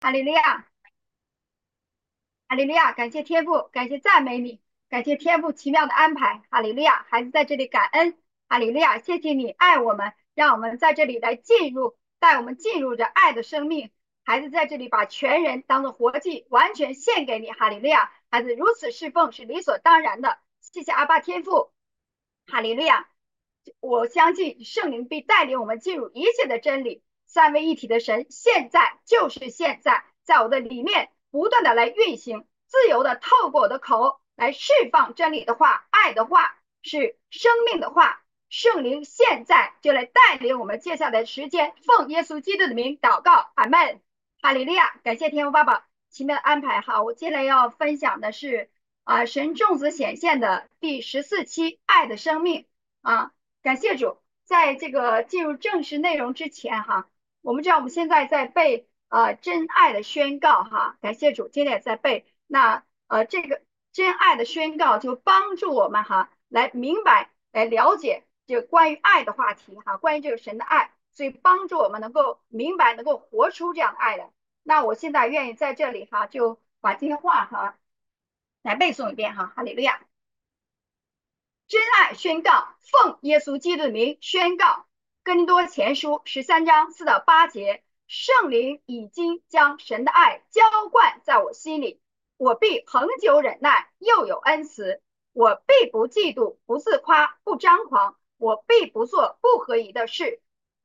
哈利路亚，哈利路亚，感谢天父，感谢赞美你，感谢天父奇妙的安排。哈利路亚，孩子在这里感恩。哈利路亚，谢谢你爱我们，让我们在这里来进入，带我们进入这爱的生命。孩子在这里把全人当做活祭，完全献给你。哈利路亚，孩子如此侍奉是理所当然的。谢谢阿爸天父。哈利路亚，我相信圣灵必带领我们进入一切的真理。三位一体的神，现在就是现在，在我的里面不断的来运行，自由的透过我的口来释放真理的话、爱的话，是生命的话。圣灵现在就来带领我们接下来的时间，奉耶稣基督的名祷告，阿门。哈利路亚，感谢天父爸爸奇妙的安排。好，我接下来要分享的是神众子显现的第14期爱的生命感谢主。在这个进入正式内容之前我们知道我们现在在背真爱的宣告感谢主，今天也在背。那这个真爱的宣告就帮助我们来明白来了解这个关于爱的话题关于这个神的爱，所以帮助我们能够明白，能够活出这样的爱来。那我现在愿意在这里就把这些话来背诵一遍哈利路亚。真爱宣告，奉耶稣基督的名宣告。哥林多前书13章4到8节，圣灵已经将神的爱浇灌在我心里，我必恒久忍耐，又有恩慈。我必不嫉妒，不自夸，不张狂。我必不做不合宜的事。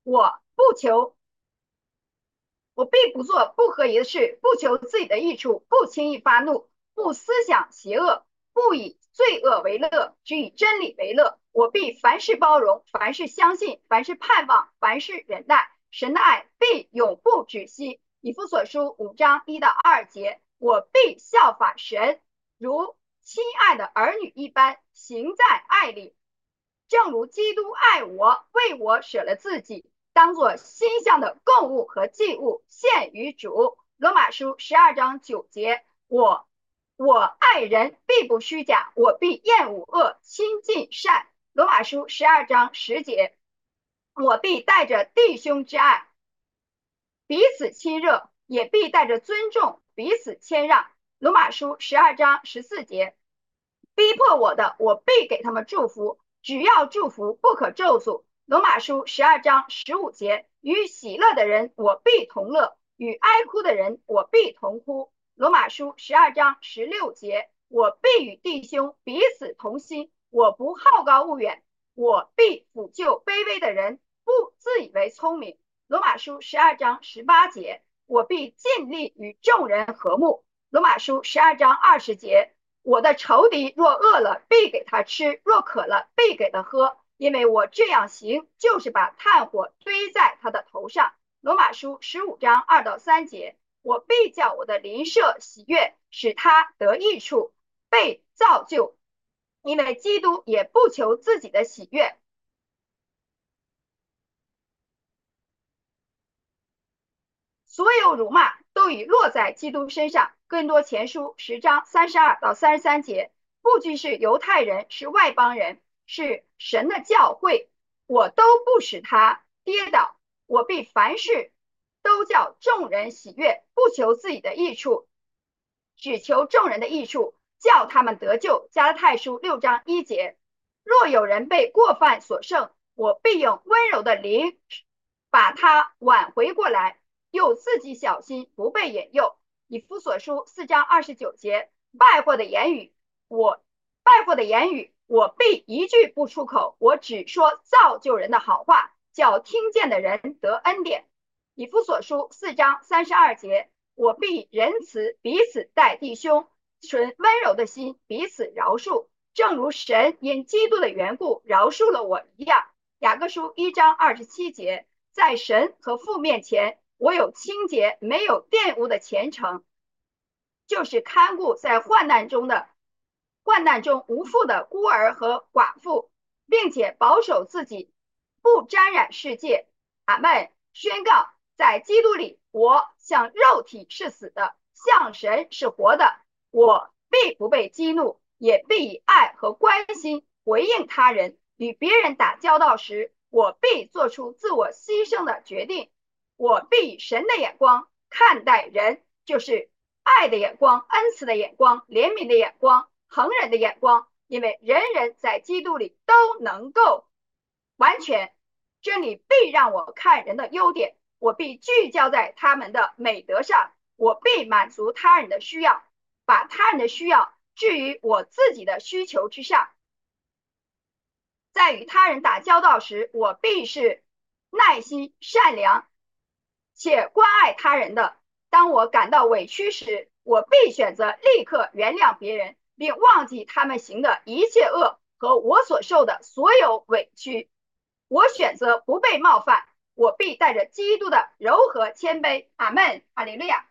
我必不做不合宜的事，不求自己的益处，不轻易发怒，不思想邪恶，不以罪恶为乐，只以真理为乐。我必凡事包容，凡事相信，凡事盼望，凡事忍耐。神的爱必永不止息。以弗所书5章1到2节，我必效法神，如亲爱的儿女一般，行在爱里，正如基督爱我，为我舍了自己，当作馨香的供物和祭物献于主。罗马书12章9节，我爱人必不虚假，我必厌恶恶，亲近善。罗马书12章10节，我必带着弟兄之爱，彼此亲热，也必带着尊重，彼此谦让。罗马书12章14节，逼迫我的，我必给他们祝福，只要祝福，不可咒诅。罗马书12章15节，与喜乐的人我必同乐，与哀哭的人我必同哭。罗马书12章16节，我必与弟兄彼此同心，我不好高骛远，我必抚救卑微的人，不自以为聪明。罗马书12章18节，我必尽力与众人和睦。罗马书12章20节，我的仇敌若饿了，必给他吃；若渴了，必给他喝。因为我这样行，就是把炭火堆在他的头上。罗马书15章2到3节，我必叫我的邻舍喜悦，使他得益处，被造就。因为基督也不求自己的喜悦。所有辱骂都已落在基督身上。哥林多前书10章32到33节，不仅是犹太人，是外邦人，是神的教会，我都不使他跌倒。我必凡事都叫众人喜悦，不求自己的益处，只求众人的益处，叫他们得救。加拉太书6章1节，若有人被过犯所胜，我必用温柔的灵把他挽回过来，又自己小心不被引诱。以弗所书4章29节，败坏的言语我必一句不出口，我只说造就人的好话，叫听见的人得恩典。以弗所书4章32节，我必仁慈，彼此待弟兄，存温柔的心，彼此饶恕，正如神因基督的缘故饶恕了我一样。雅各书1章27节，在神和父面前，我有清洁没有玷污的虔诚，就是看顾在患难中无父的孤儿和寡妇，并且保守自己不沾染世界。阿们。宣告，在基督里，我像肉体是死的，像神是活的。我必不被激怒，也必以爱和关心回应他人。与别人打交道时，我必做出自我牺牲的决定。我必以神的眼光看待人， 就是爱的眼光、恩慈的眼光、怜悯的眼光、恒忍的眼光，因为人人在基督里都能够完全。真理必让我看人的优点，我必聚焦在他们的美德上，我必满足他人的需要，把他人的需要置于我自己的需求之上。在与他人打交道时，我必是耐心、善良且关爱他人的。当我感到委屈时，我必选择立刻原谅别人，并忘记他们行的一切恶和我所受的所有委屈。我选择不被冒犯，我必带着基督的柔和谦卑。阿门，哈利路亚。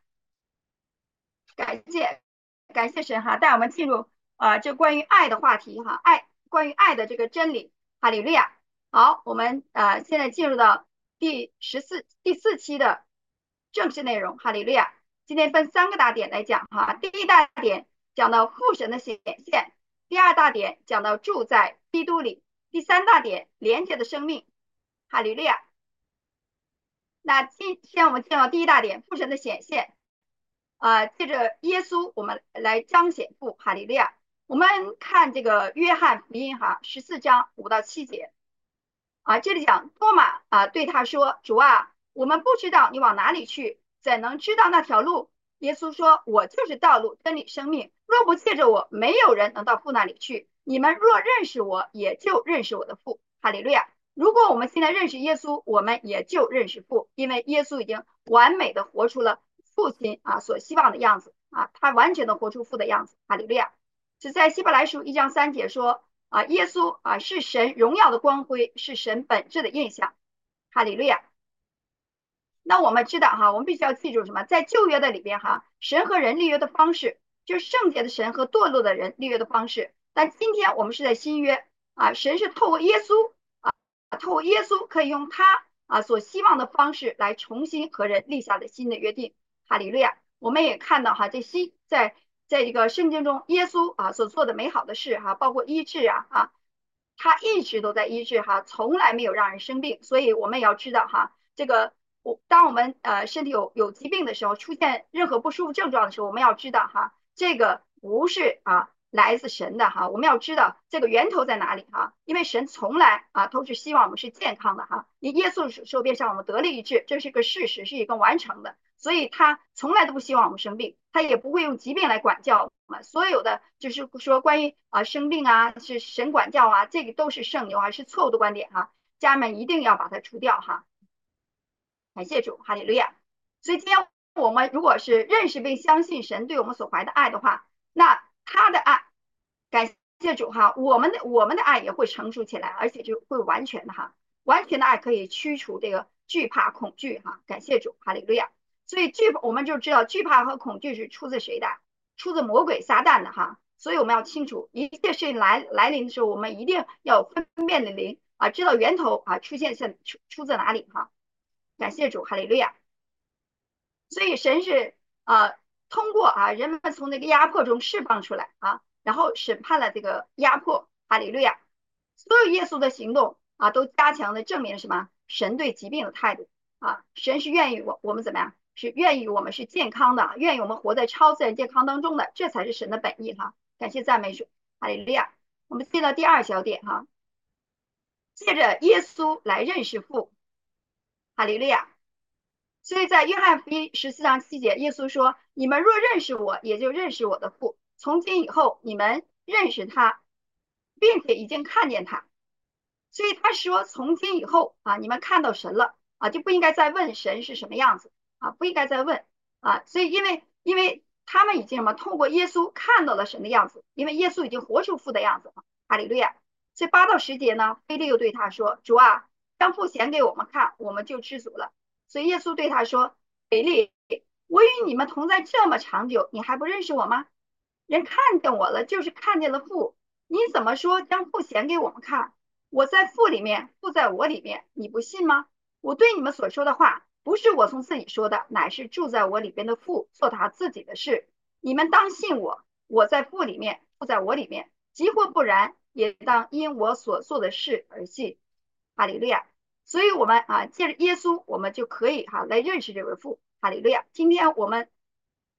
感谢神哈，带我们进入这关于爱的话题哈，关于爱的这个真理，哈利路亚。好，我们现在进入到第四期的正式内容，哈利路亚。今天分3个大点来讲哈，第一大点讲到父神的显现，第二大点讲到住在基督里，第3大点连接的生命，哈利路亚。那先我们进到第一大点，父神的显现。借着耶稣，我们来彰显父，哈利路亚。我们看这个约翰福音哈，14章5到7节这里讲多马对他说：“主啊，我们不知道你往哪里去，怎能知道那条路？”耶稣说：“我就是道路、真理、生命。若不借着我，没有人能到父那里去。你们若认识我，也就认识我的父。”哈利路亚。如果我们现在认识耶稣，我们也就认识父，因为耶稣已经完美的活出了父亲所希望的样子他完全的活出父的样子。哈利路亚。是在希伯来书1章3节说耶稣是神荣耀的光辉，是神本质的印象。哈利路亚。那我们知道我们必须要记住什么？在旧约的里边神和人立约的方式，就是圣洁的神和堕落的人立约的方式。但今天我们是在新约神是透过耶稣透过耶稣可以用他所希望的方式来重新和人立下的新的约定。哈利路亚。我们也看到在这个圣经中耶稣所做的美好的事包括医治他一直都在医治从来没有让人生病。所以我们也要知道这个当我们身体有疾病的时候，出现任何不舒服症状的时候，我们要知道这个不是来自神的我们要知道这个源头在哪里因为神从来都是希望我们是健康的耶稣受鞭伤我们得了医治，这是一个事实，是一个完成的。所以他从来都不希望我们生病，他也不会用疾病来管教我们。所有的就是说关于生病是神管教这个都是圣牛是错误的观点家人们一定要把它除掉感谢主，哈利路亚。所以今天我们如果是认识并相信神对我们所怀的爱的话，那他的爱，感谢主我们的爱也会成熟起来，而且就会完全的完全的爱可以驱除这个惧怕恐惧感谢主，哈利路亚。所以我们就知道惧怕和恐惧是出自谁的？出自魔鬼撒旦的所以我们要清楚一切事情来临的时候，我们一定要有分辨的灵知道源头出自哪里感谢主，哈利路亚。所以神是通过人们从那个压迫中释放出来然后审判了这个压迫，哈利路亚。所有耶稣的行动都加强的证明了什么？神对疾病的态度神是愿意我们怎么样？是愿意我们是健康的，愿意我们活在超自然健康当中的，这才是神的本意感谢赞美主，哈利路亚。我们进到第2小点借着耶稣来认识父，哈利路亚。所以在约翰福音14章7节，耶稣说：“你们若认识我，也就认识我的父。从今以后，你们认识他，并且已经看见他。”所以他说：“从今以后你们看到神了就不应该再问神是什么样子不应该再问所以因为他们已经通过耶稣看到了神的样子，因为耶稣已经活出父的样子哈利路亚。所以8到10节呢，腓利又对他说：“主啊，将父显给我们看，我们就知足了。”所以耶稣对他说：“腓利，我与你们同在这么长久，你还不认识我吗？人看见我了，就是看见了父。你怎么说将父显给我们看？我在父里面，父在我里面，你不信吗？我对你们所说的话，不是我从自己说的，乃是住在我里边的父做他自己的事。你们当信我，我在父里面，父在我里面。即或不然，也当因我所做的事而信。”哈利路亚。所以我们借着耶稣，我们就可以来认识这位父，哈利路亚。今天我们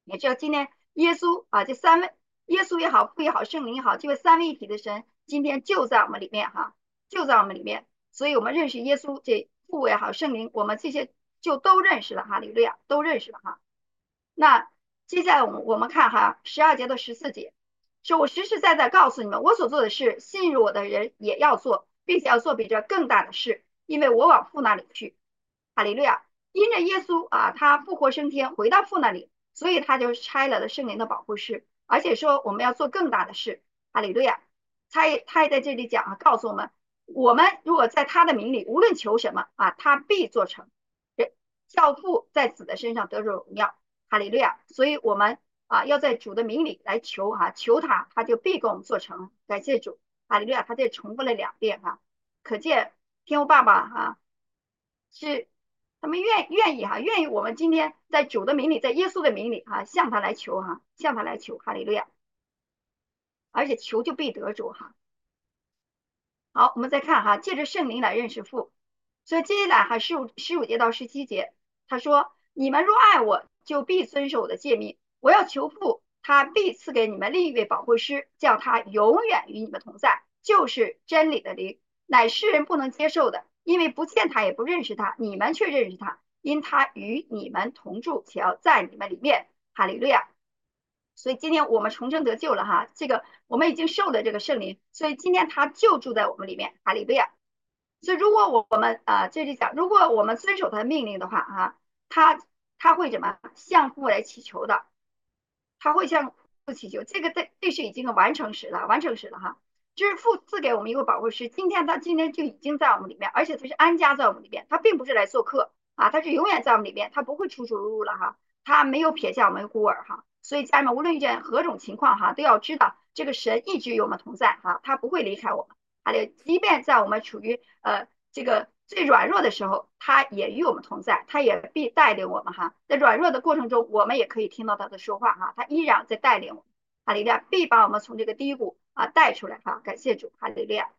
也知道今天耶稣啊，这三位耶稣也好，父也好，圣灵也好，这位三位一体的神今天就在我们里面哈，就在我们里面。所以我们认识耶稣，这父也好，圣灵，我们这些就都认识了哈，利路亚，都认识了哈。那接下来我们看哈12节到14节，说我实实在在告诉你们，我所做的事，信入我的人也要做，并且要做比这更大的事，因为我往父那里去。哈利路亚！因着耶稣啊，他复活升天，回到父那里，所以他就拆了圣灵的保护师，而且说我们要做更大的事。哈利路亚！他也在这里讲啊，告诉我们，我们如果在他的名里，无论求什么啊，他必做成。教父在子的身上得着荣耀。哈利路亚！所以我们啊要在主的名里来求哈，求他，他就必给我们做成。感谢主！哈利路亚！他这重复了2遍哈，可见天父爸爸哈是他们愿意哈，愿意我们今天在主的名里，在耶稣的名里哈，向他来求哈，向他来求。哈利路亚！而且求就必得主哈。好，我们再看哈，借着圣灵来认识父。所以接下来哈15节到17节，他说：你们若爱我，就必遵守我的诫命。我要求父，他必赐给你们另一位保惠师，叫他永远与你们同在，就是真理的灵，乃世人不能接受的，因为不见他也不认识他，你们却认识他，因他与你们同住，且要在你们里面。哈利路亚！所以今天我们重生得救了哈，这个我们已经受了这个圣灵，所以今天他就住在我们里面。哈利路亚！所以如果我们这里讲，如果我们遵守他的命令的话啊，他会怎么向父来祈求的？他会向父祈求，这是已经完成时了，完成时了哈。就是父赐给我们一个保护师，他今天就已经在我们里面，而且他是安家在我们里面，他并不是来做客啊，他是永远在我们里面，他不会出出入入了哈，他没有撇下我们孤儿哈。所以家人们，无论遇见何种情况哈，都要知道这个神一直与我们同在哈，他不会离开我们。还有，即便在我们处于这个最软弱的时候，他也与我们同在，他也必带领我们哈。在软弱的过程中，我们也可以听到他的说话哈，他依然在带领我们。哈利路亚，必把我们从这个低谷带出来哈，感谢主，哈利路亚，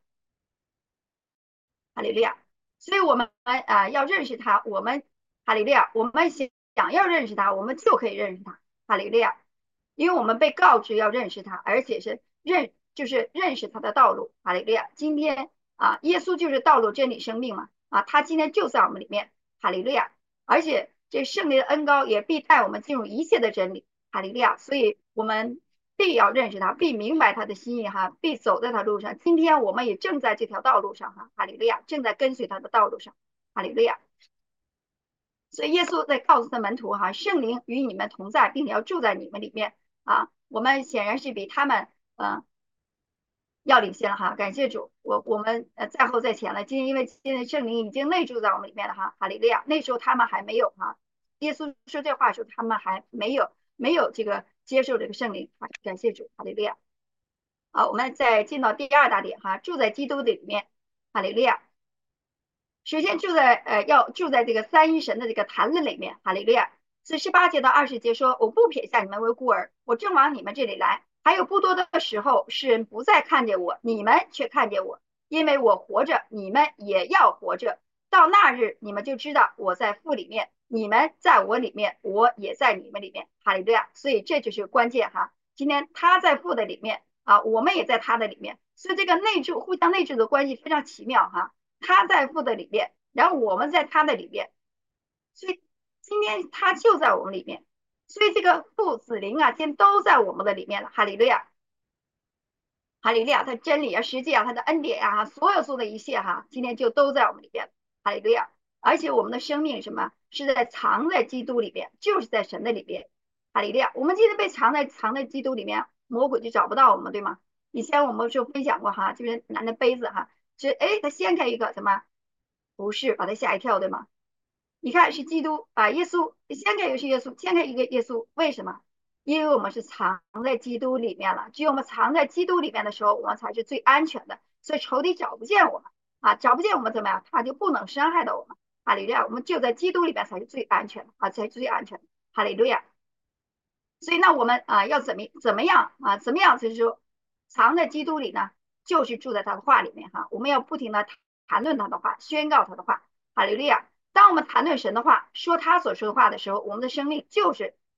哈利路亚。所以我们要认识他，哈利路亚，我们想要认识他，我们就可以认识他，哈利路亚。因为我们被告知要认识他，而且是就是认识他的道路。哈利路亚！今天耶稣就是道路、真理、生命嘛他今天就在我们里面。哈利路亚！而且这圣灵的恩膏也必带我们进入一切的真理。哈利路亚！所以我们必要认识他，必明白他的心意哈，必走在他路上。今天我们也正在这条道路上哈，哈利路亚！正在跟随他的道路上。哈利路亚！所以耶稣在告诉他门徒哈，圣灵与你们同在，并且要住在你们里面。我们显然是比他们要领先了哈，感谢主，我们在后在前了，因为现在圣灵已经内住在我们里面了哈，哈利路亚，那时候他们还没有哈，耶稣说这话的时候，他们还没有这个接受这个圣灵，感谢主，哈利路亚。好，我们再进到第2大点哈，住在基督的里面，哈利路亚。首先要住在这个三一神的这个谈论里面，哈利路亚。所以18节到20节说，我不撇下你们为孤儿，我正往你们这里来。还有不多的时候，世人不再看见我，你们却看见我，因为我活着，你们也要活着。到那日，你们就知道我在父里面，你们在我里面，我也在你们里面。哈利路亚！所以这就是关键哈。今天他在父的里面我们也在他的里面，所以这个互相内住的关系非常奇妙哈。他在父的里面，然后我们在他的里面，所以今天他就在我们里面，所以这个父子灵今天都在我们的里面了。哈利路亚，哈利路亚，他真理实际他的恩典所有的一切今天就都在我们里面。哈利路亚，而且我们的生命什么是在藏在基督里边，就是在神的里边。哈利路亚，我们今天被藏在基督里面，魔鬼就找不到我们，对吗？以前我们就分享过就是拿那杯子他掀开一个什么？不是，把他吓一跳，对吗？你看是基督耶稣掀开一个是耶稣，掀开一个耶稣，为什么？因为我们是藏在基督里面了，只有我们藏在基督里面的时候，我们才是最安全的。所以仇敌找不见我们找不见我们怎么样？他就不能伤害到我们。哈利路亚，我们就在基督里面才是最安全的才是最安全的。哈利路亚。所以那我们要怎么样就是说藏在基督里呢？就是住在他的话里面我们要不停的谈论他的话，宣告他的话。哈利路亚！当我们谈论神的话，说他所说的话的时候，我们的生命就是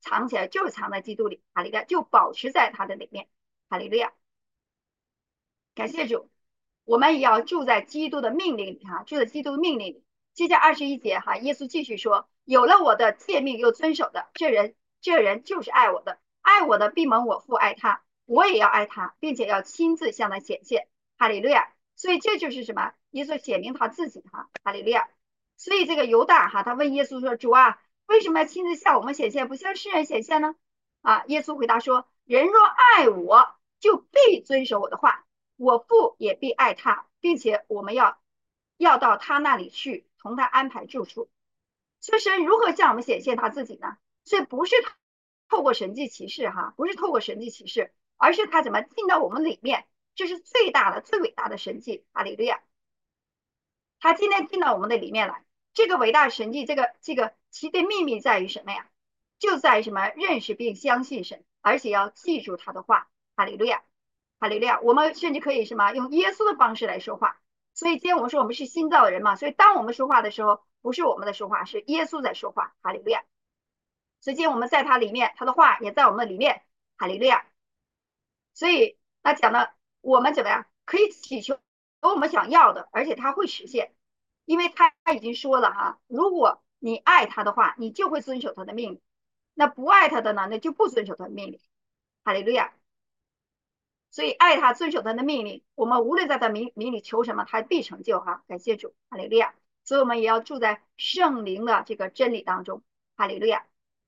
藏起来，就是藏在基督里，哈利路亚，就保持在他的里面，哈利路亚。感谢主，我们也要住在基督的命令里哈，住在基督的命令里。接下21节哈，耶稣继续说：有了我的诫命又遵守的，这人就是爱我的，爱我的必蒙我父爱他，我也要爱他，并且要亲自向他显现。哈利路亚。所以这就是什么？耶稣显明他自己哈，哈利路亚。所以这个犹大哈，他问耶稣说：主啊，为什么要亲自向我们显现，不向世人显现呢？啊，耶稣回答说：人若爱我，就必遵守我的话。我父也必爱他，并且我们要到他那里去，同他安排住处。所以神如何向我们显现他自己呢？所以不是透过神迹奇事哈，不是透过神迹奇事，而是他怎么进到我们里面，这是最大的、最伟大的神迹。哈利路亚！他今天进到我们的里面来，这个伟大的神迹，这个其的秘密在于什么呀？就在于什么？认识并相信神，而且要记住他的话。哈利路亚！哈利路亚！我们甚至可以什么？用耶稣的方式来说话。所以今天我们说我们是新造的人嘛，所以当我们说话的时候，不是我们的说话，是耶稣在说话。哈利路亚！所以今天我们在他里面，他的话也在我们的里面。哈利路亚！所以那讲的我们怎么样可以祈求我们想要的，而且他会实现，因为他已经说了哈，如果你爱他的话，你就会遵守他的命令；那不爱他的呢，那就不遵守他的命令。哈利路亚！所以爱他，遵守他的命令，我们无论在他名里求什么，他必成就哈。感谢主，哈利路亚！所以我们也要住在圣灵的这个真理当中，哈利路亚！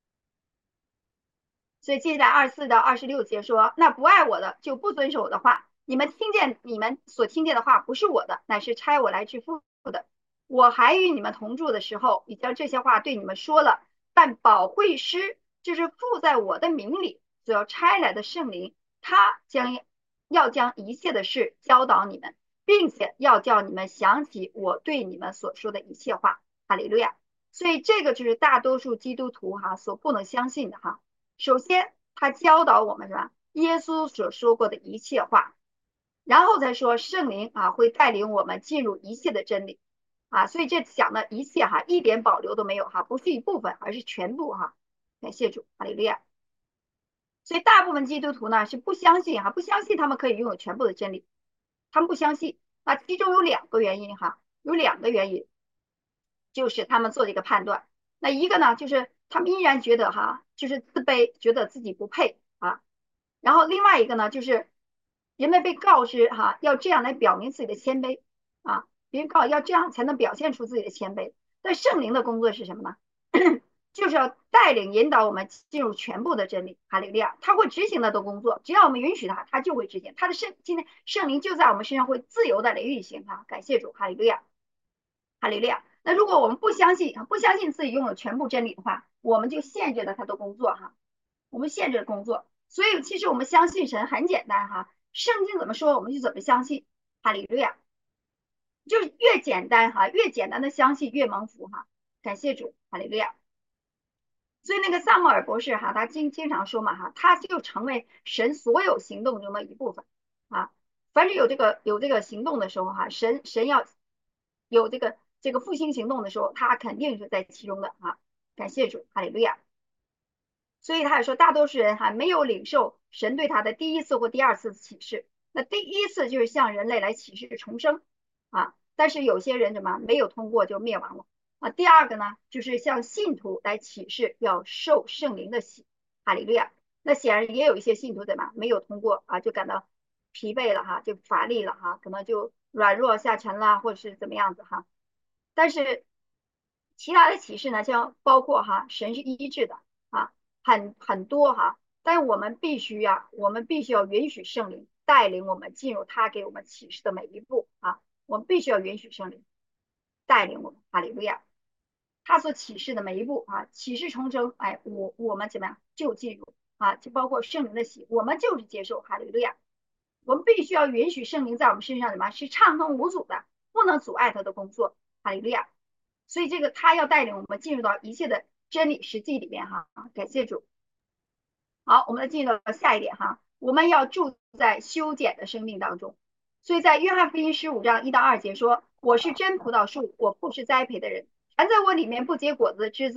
所以接下来24到26节说，那不爱我的就不遵守我的话。你们所听见的话不是我的，乃是差我来之父的。我还与你们同住的时候，已将这些话对你们说了。但保惠师就是父在我的名里所要差来的圣灵，他要将一切的事教导你们，并且要叫你们想起我对你们所说的一切话。哈利路亚！所以这个就是大多数基督徒哈所不能相信的哈。首先，他教导我们是吧？耶稣所说过的一切话，然后再说圣灵啊会带领我们进入一切的真理啊，所以这讲的一切哈，一点保留都没有哈，不是一部分，而是全部哈。感谢主，哈利路亚。所以大部分基督徒呢是不相信哈，不相信他们可以拥有全部的真理，他们不相信。那其中有两个原因哈，有两个原因，就是他们做这个判断。那一个呢，就是他们依然觉得哈，就是自卑，觉得自己不配啊。然后另外一个呢，就是人们被告知哈，要这样来表明自己的谦卑啊，别人告要这样才能表现出自己的谦卑。但圣灵的工作是什么呢？就是要带领引导我们进入全部的真理。哈利路亚，他会执行他的工作，只要我们允许他，他就会执行。他的今天圣灵就在我们身上会自由的来运行哈。感谢主，哈利路亚，哈利路亚。那如果我们不相信自己拥有全部真理的话，我们就限制了他的工作哈，我们限制了工作。所以其实我们相信神很简单哈，圣经怎么说我们就怎么相信。哈利路亚，就是越简单哈，越简单的相信越蒙福哈。感谢主，哈利路亚。所以那个萨默尔博士哈，他经常说嘛哈，他就成为神所有行动中的一部分啊。凡是有这个行动的时候哈，神要有这个复兴行动的时候，他肯定是在其中的啊。感谢主，哈利路亚。所以他也说，大多数人还没有领受神对他的第一次或第二次启示。那第一次就是向人类来启示重生啊，但是有些人怎么没有通过就灭亡了。啊，第二个呢，就是向信徒来启示要受圣灵的洗，哈利路亚。那显然也有一些信徒怎么没有通过啊，就感到疲惫了哈，就乏力了哈，可能就软弱下沉了，或者是怎么样子哈。但是其他的启示呢，将包括哈，神是医治的啊，很多哈。但是我们必须要允许圣灵带领我们进入他给我们启示的每一步啊，我们必须要允许圣灵带领我们，哈利路亚。他所启示的每一步啊，启示重生，哎，我们怎么样就进入啊，就包括圣灵的洗，我们就是接受，哈利路亚。我们必须要允许圣灵在我们身上什么是畅通无阻的，不能阻碍他的工作，哈利路亚。所以这个他要带领我们进入到一切的真理实际里面哈，感谢主。好，我们来进入到下一点哈，我们要住在修剪的生命当中。所以在约翰福音15章1到2节说，我是真葡萄树，我不是栽培的人。凡在我里面不结果子的枝子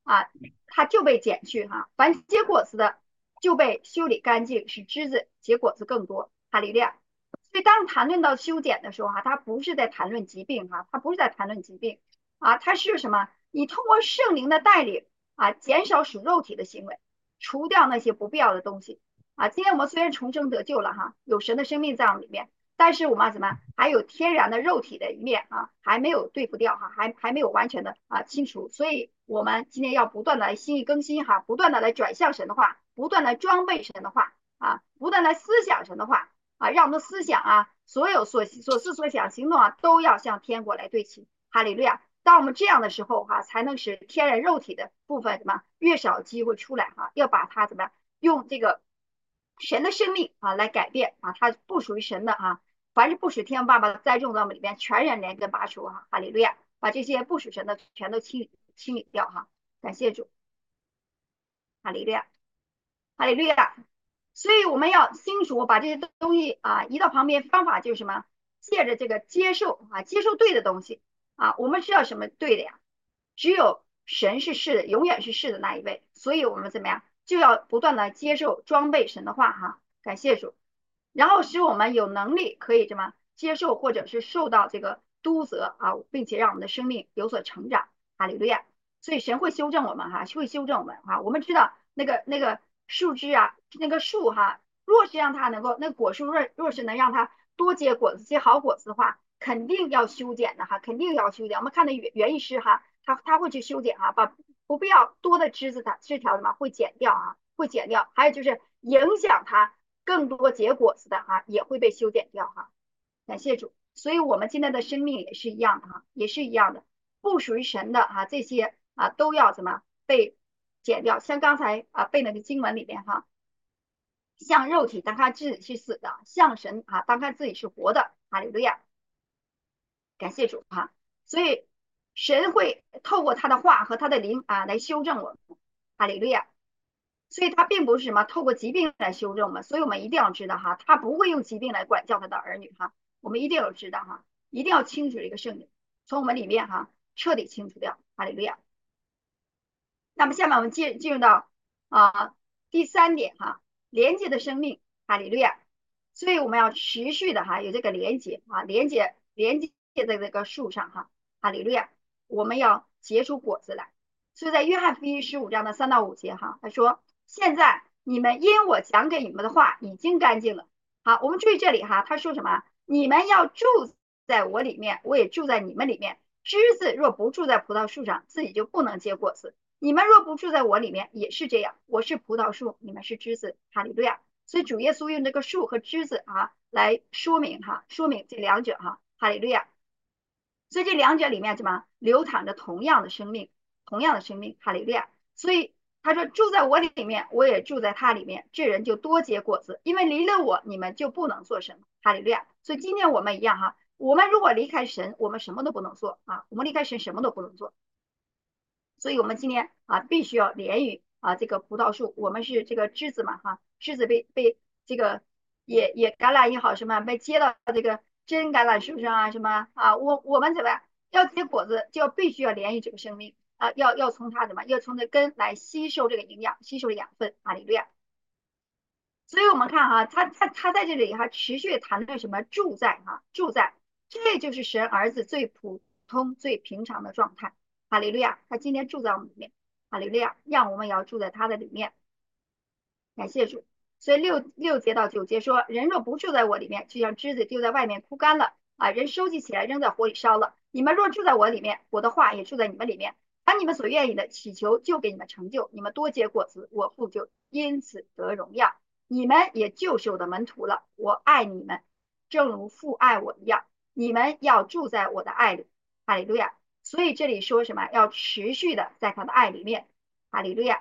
啊，它就被剪去哈。凡结果子的就被修理干净，使枝子结果子更多。哈利路亚。所以当谈论到修剪的时候哈，它不是在谈论疾病哈，它不是在谈论疾病啊，它是什么？你通过圣灵的带领啊，减少属肉体的行为，除掉那些不必要的东西啊。今天我们虽然重生得救了哈，有神的生命在我们里面，但是我们怎么还有天然的肉体的一面啊，还没有对付掉哈，还没有完全的清除。所以我们今天要不断的来心意更新哈，不断的来转向神的话，不断的装备神的话啊，不断来思想神的话啊，让我们的思想啊，所有所思所想行动啊，都要向天国来对齐。哈利路亚。当我们这样的时候哈，才能使天然肉体的部分越少机会出来哈，要把它用这个神的生命来改变啊，它不属于神的凡是不属天父爸爸栽种在我们里边，全然连根拔除哈利路亚，把这些不属神的全都清理掉哈，感谢主，哈利路亚，哈利路亚。所以我们要清楚把这些东西移到旁边，方法就是什么？借着这个接受接受对的东西我们知道什么对的呀？只有神是是的，永远是是的那一位。所以我们怎么样？就要不断的接受装备神的话感谢主，然后使我们有能力可以接受或者是受到这个督责并且让我们的生命有所成长。哈利路亚。所以神会修正我们会修正我们我们知道那个树枝那个树若是让它能够那个果树若是能让它多结果子结好果子的话，肯定要修剪的肯定要修剪。我们看的园艺师他会去修剪把不必要多的枝条会剪掉会剪掉。还有就是影响它更多结果子的也会被修剪掉感谢主。所以我们今天的生命也是一样的也是一样的，不属于神的这些都要被剪掉。像刚才背那个经文里面像肉体当他自己是死的，像神当他自己是活的。哈利路亚，感谢主所以神会透过他的话和他的灵来修正我们。哈利路亚。所以他并不是什么透过疾病来修正我们，所以我们一定要知道他不会用疾病来管教他的儿女我们一定要知道一定要清楚这个圣灵从我们里面彻底清除掉。哈利路亚。那么下面我们进入到第三点连接的生命。哈利路亚。所以我们要持续的有这个连接连接在这个树上哈利路亚。我们要结出果子来。所以在约翰福音15章的3到5节他说现在你们因我讲给你们的话已经干净了。好，我们注意这里他说什么？你们要住在我里面，我也住在你们里面。枝子若不住在葡萄树上，自己就不能结果子。你们若不住在我里面，也是这样。我是葡萄树，你们是枝子。哈利路亚。所以主耶稣用这个树和枝子来说明这两者哈利路亚。所以这两者里面流淌着同样的生命，同样的生命。哈利路亚。所以他说住在我里面，我也住在他里面，这人就多结果子，因为离了我，你们就不能做什么。哈利路亚。所以今天我们一样我们如果离开神，我们什么都不能做我们离开神什么都不能做。所以我们今天必须要连于这个葡萄树，我们是这个枝子嘛枝子被这个也橄榄也好什么被接到这个真橄榄树上什么我们怎么样要结果子，就必须要连于这个生命要从它要从这根来吸收这个营养，吸收养分。哈利路亚。所以我们看他在这里持续谈论什么住在住在，这就是神儿子最普通最平常的状态。哈利路亚。他今天住在我们里面。哈利路亚。让我们也要住在他的里面。感谢主。所以六节到9节说，人若不住在我里面，就像枝子丢在外面枯干了人收集起来扔在火里烧了。你们若住在我里面，我的话也住在你们里面，把你们所愿意的祈求就给你们成就。你们多结果子，我父就因此得荣耀。你们也就是我的门徒了。我爱你们，正如父爱我一样。你们要住在我的爱里。哈利路亚。所以这里说什么？要持续的在他的爱里面。哈利路亚。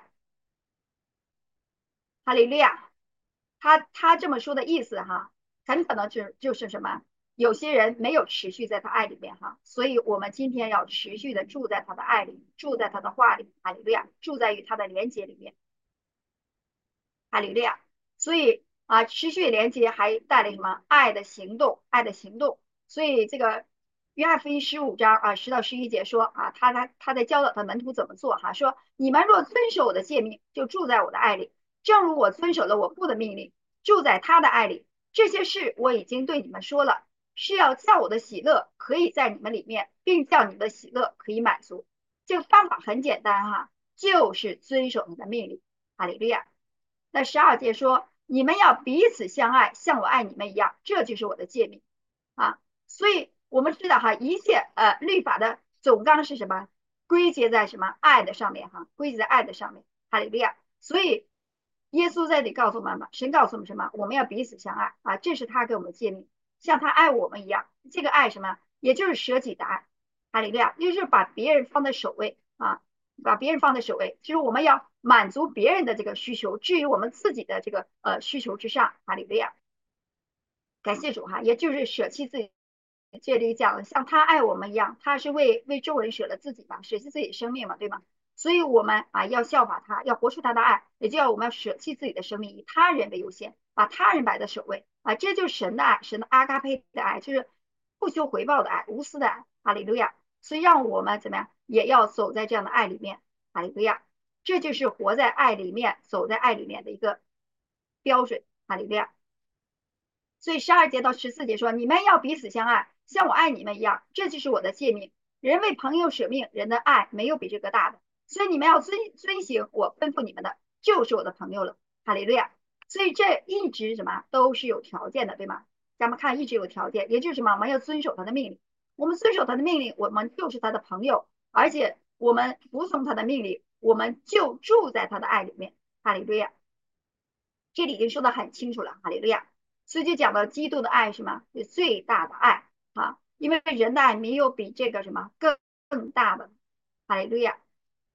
哈利路亚。他这么说的意思很可能就是什么？有些人没有持续在他爱里面所以我们今天要持续的住在他的爱里，住在他的话里。哈利路亚。住在与他的连接里面。哈利路亚。所以持续连接还带来什么？爱的行动，爱的行动。所以这个约翰福音15章10到11节说他在教导他门徒怎么做说你们若遵守我的诫命，就住在我的爱里，正如我遵守了我父的命令，住在他的爱里。这些事我已经对你们说了，是要叫我的喜乐可以在你们里面，并叫你们的喜乐可以满足。这个方法很简单就是遵守你的命令。哈利路亚。那12节说，你们要彼此相爱，像我爱你们一样，这就是我的诫命所以我们知道一切律法的总纲是什么？归结在什么？爱的上面归结在爱的上面。哈利路亚。所以耶稣在这里告诉我们神告诉我们什么？我们要彼此相爱这是他给我们的诫命，像他爱我们一样。这个爱什么？也就是舍己的爱。哈利路亚。也就是把别人放在首位把别人放在首位，就是我们要满足别人的这个需求，至于我们自己的这个需求之上。哈利路亚。感谢主也就是舍弃自己。这里讲像他爱我们一样，他是为众人舍了自己舍弃自己的生命对吗？所以我们要效法他，要活出他的爱，也就要我们要舍弃自己的生命，以他人为优先，把他人摆在首位这就是神的爱，神的阿嘎佩的爱，就是不求回报的爱，无私的爱。哈利路亚。所以让我们怎么样，也要走在这样的爱里面。哈利路亚。这就是活在爱里面，走在爱里面的一个标准。哈利路亚。所以12节到14节说，你们要彼此相爱，像我爱你们一样，这就是我的诫命。人为朋友舍命，人的爱没有比这个大的。所以你们要遵行我吩咐你们的，就是我的朋友了。哈利路亚。所以这一直什么都是有条件的，对吗？咱们看一直有条件，也就是什么？我们要遵守他的命令。我们遵守他的命令，我们就是他的朋友，而且我们服从他的命令，我们就住在他的爱里面。哈利路亚。这里已经说得很清楚了。哈利路亚。所以就讲到基督的爱是什么？是最大的爱因为人的爱没有比这个什么更大的。哈利路亚。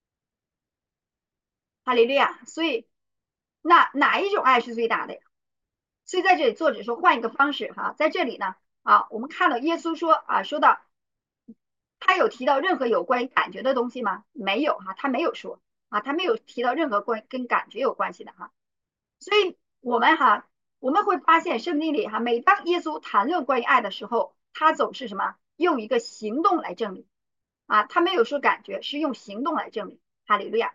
哈利路亚。所以哪一种爱是最大的呀？所以在这里作者说换一个方式在这里呢我们看到耶稣说说到他有提到任何有关于感觉的东西吗？没有他没有说他没有提到任何跟感觉有关系的所以我们会发现圣经里每当耶稣谈论关于爱的时候，他总是什么？用一个行动来证明他没有说感觉，是用行动来证明。哈利路亚。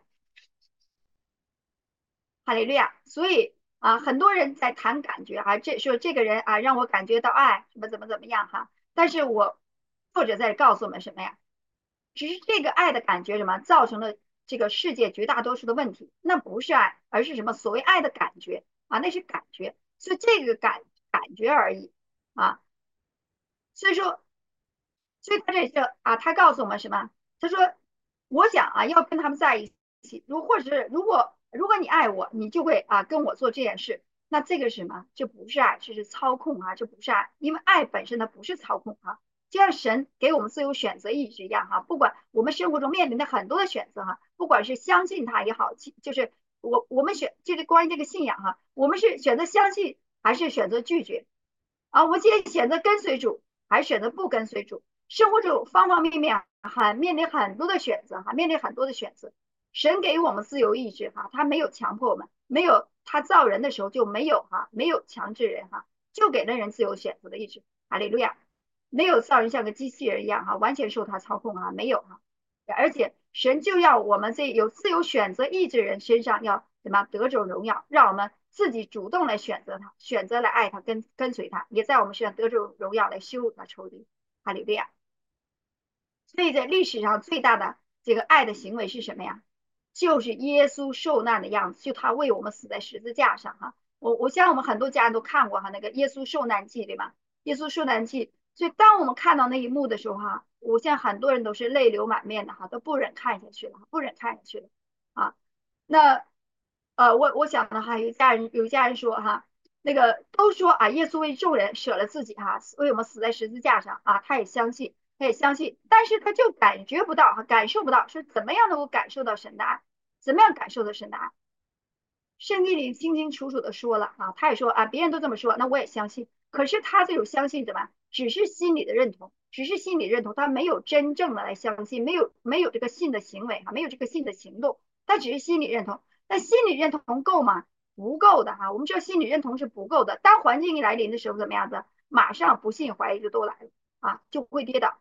哈利路亚。所以很多人在谈感觉说这个人让我感觉到爱，什么怎么样但是作者在告诉我们什么呀？只是这个爱的感觉什么造成了这个世界绝大多数的问题，那不是爱，而是什么？所谓爱的感觉那是感觉，所以这个感觉而已所以说，所以他这里就他告诉我们什么？他说，我想要跟他们在一起，或者是如果你爱我，你就会跟我做这件事。那这个是什么？这不是爱，这是操控这不是爱，因为爱本身它不是操控就像神给我们自由选择意志一样不管我们生活中面临的很多的选择不管是相信他也好，就是我们就是关于这个信仰我们是选择相信还是选择拒绝我们今天选择跟随主还是选择不跟随主？生活中方方面面面临很多的选择面临很多的选择。神给我们自由意志他没有强迫我们，没有他造人的时候就没有没有强制人就给了人自由选择的意志。哈利路亚。没有造人像个机器人一样完全受他操控没有而且神就要我们这有自由选择意志的人身上要什么？得着荣耀，让我们自己主动来选择他，选择来爱他，跟随他，也在我们身上得着荣耀，来羞辱他仇敌。哈利路亚。所以在历史上最大的这个爱的行为是什么呀？就是耶稣受难的样子，就他为我们死在十字架上我相信我们很多家人都看过那个耶稣受难记，对吧？耶稣受难记。所以当我们看到那一幕的时候我现在很多人都是泪流满面的都不忍看下去了，不忍看下去了那我想呢有一家人说那个都说耶稣为众人舍了自己为我们死在十字架上他也相信，但是他就感觉不到感受不到是怎么样能够感受到神的爱，怎么样感受到神的爱？圣经里清清楚楚的说了他也说别人都这么说，那我也相信。可是他这种相信怎么？只是心里的认同，只是心理认同，他没有真正的来相信，没有这个信的行为没有这个信的行动，他只是心理认同。但心理认同够吗？不够的我们知道心理认同是不够的。当环境一来临的时候，怎么样子？马上不信怀疑就都来了就会跌倒。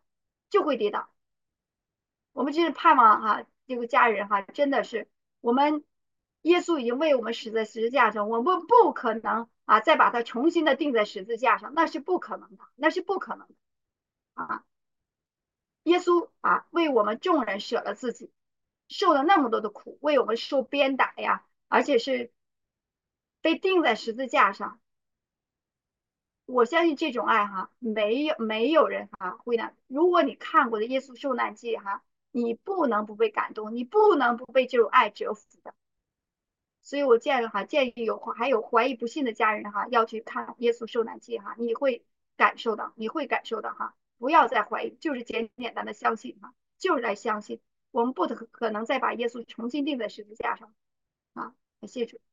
就会跌倒。我们就是盼望哈，这个家人哈，真的是我们耶稣已经为我们死在十字架上，我们不可能啊再把它重新的钉在十字架上，那是不可能的，那是不可能的啊！耶稣啊为我们众人舍了自己，受了那么多的苦，为我们受鞭打呀，而且是被钉在十字架上。我相信这种爱哈，没有人哈会呢。如果你看过的《耶稣受难记》哈，你不能不被感动，你不能不被这种爱折服的。所以我建议还有怀疑不信的家人哈，要去看《耶稣受难记》哈，你会感受到哈，不要再怀疑，就是简简单的相信哈，就是来相信，我们不可能再把耶稣重新钉在十字架上啊！感谢主，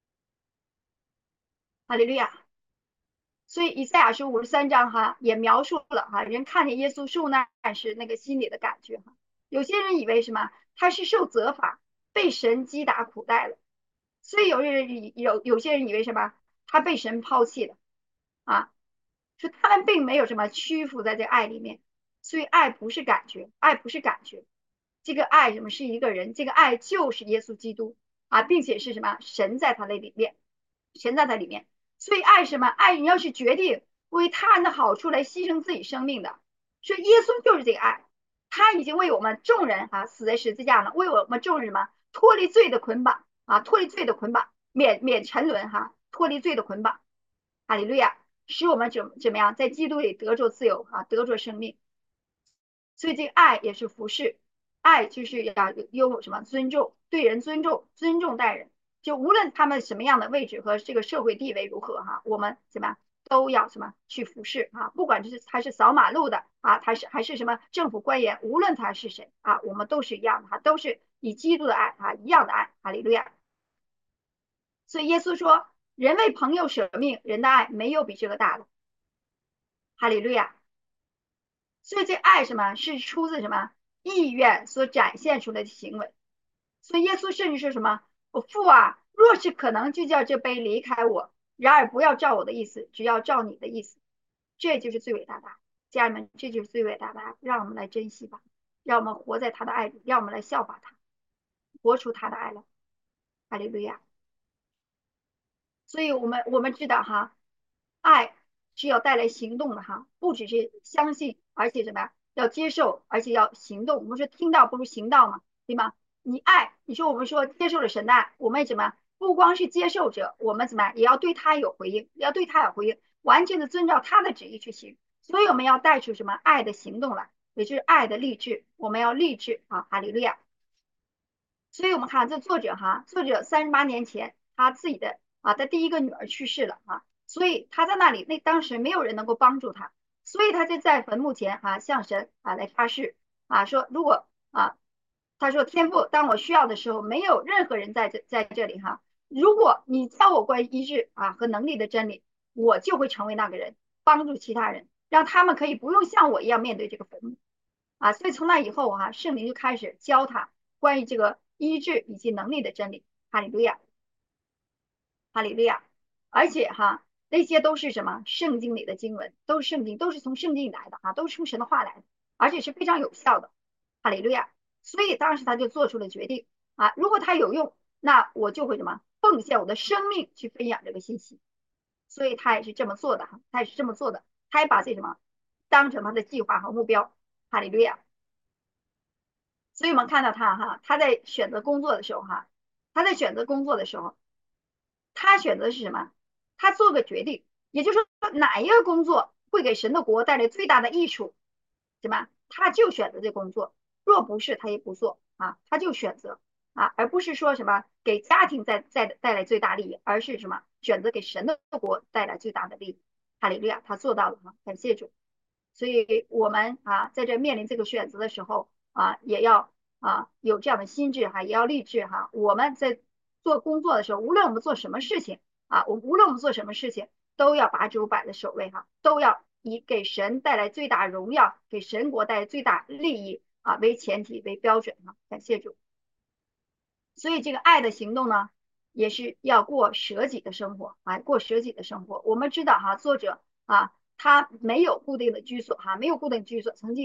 哈利路亚。所以以赛亚书53章哈也描述了哈人看见耶稣受难时那个心里的感觉哈。有些人以为什么他是受责罚，被神击打苦待了，所以有些人以为什么他被神抛弃了啊，说他们并没有什么屈服在这爱里面。所以爱不是感觉，爱不是感觉，这个爱什么是一个人，这个爱就是耶稣基督啊，并且是什么神在他的里面，神在他里面。所以爱什么？爱你要是决定为他人的好处来牺牲自己生命的，所以耶稣就是这个爱，他已经为我们众人啊死在十字架了，为我们众人什么脱离罪的捆绑啊，脱离罪的捆绑，免沉沦哈，脱离罪的捆绑。哈利路亚，使我们怎么样在基督里得着自由啊，得着生命。所以这个爱也是服侍，爱就是要有什么尊重，对人尊重，尊重待人，就无论他们什么样的位置和这个社会地位如何哈，我们怎么样都要什么去服侍啊，不管他是扫马路的啊，还是什么政府官员，无论他是谁啊，我们都是一样的哈，都是以基督的爱啊一样的爱，哈利路亚。所以耶稣说，人为朋友舍命，人的爱没有比这个大的，哈利路亚。所以这爱什么是出自什么意愿所展现出来的行为。所以耶稣甚至说什么：我父啊，若是可能，就叫这杯离开我；然而不要照我的意思，只要照你的意思。这就是最伟大的爱，家人们，这就是最伟大的爱。让我们来珍惜吧，让我们活在他的爱里，让我们来效法他，活出他的爱来。哈利路亚。所以我们知道哈，爱是要带来行动的哈，不只是相信，而且怎么样，要接受，而且要行动。我们说听到不如行道嘛，对吗？你爱，你说我们说接受了神的爱，我们也怎么样？不光是接受者，我们怎么样，也要对他有回应，也要对他有回应，完全的遵照他的旨意去行。所以我们要带出什么爱的行动来，也就是爱的励志。我们要励志啊，哈利路亚。所以我们看这作者哈，作者38年前他自己的他第一个女儿去世了啊，所以他在那里，当时没有人能够帮助他，所以他就在坟墓前向神来发誓说如果他说天父，当我需要的时候，没有任何人在这里哈，如果你教我关于医治和能力的真理，我就会成为那个人，帮助其他人，让他们可以不用像我一样面对这个坟墓所以从那以后圣灵就开始教他关于这个医治以及能力的真理。哈利路亚，哈利路亚。而且那些都是什么？圣经里的经文，都是圣经，都是从圣经里来的都是从神的话来的，而且是非常有效的。哈利路亚。所以当时他就做出了决定如果他有用，那我就会什么？奉献我的生命去分享这个信息。所以他也是这么做的他也是这么做的，他也把这什么当成他的计划和目标。哈利路亚。所以我们看到他在选择工作的时候他在选择工作的时候，他选择的是什么？他做个决定，也就是说哪一个工作会给神的国带来最大的益处，什么？他就选择这工作，若不是他也不做他就选择而不是说什么给家庭带来最大利益，而是什么选择给神的国带来最大的利益。哈利路亚，他做到了感谢主。所以我们在这面临这个选择的时候也要有这样的心智也要励志我们在做工作的时候，无论我们做什么事情无论我们做什么事情，都要把主摆在首位都要以给神带来最大荣耀，给神国带来最大利益为前提为标准感谢主。所以这个爱的行动呢，也是要过舍己的生活过舍己的生活。我们知道作者他没有固定的居所没有固定的居所。曾经